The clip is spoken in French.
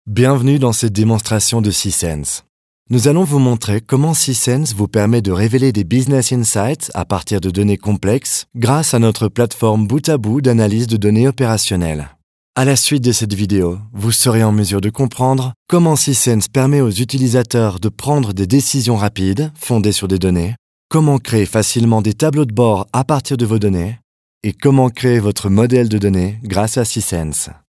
Bienvenue dans cette démonstration de Seesense. Nous allons vous montrer comment Seesense vous permet de révéler des business insights à partir de données complexes grâce à notre plateforme bout à bout d'analyse de données opérationnelles. À la suite de cette vidéo, vous serez en mesure de comprendre comment Seesense permet aux utilisateurs de prendre des décisions rapides fondées sur des données, comment créer facilement des tableaux de bord à partir de vos données et comment créer votre modèle de données grâce à Seesense.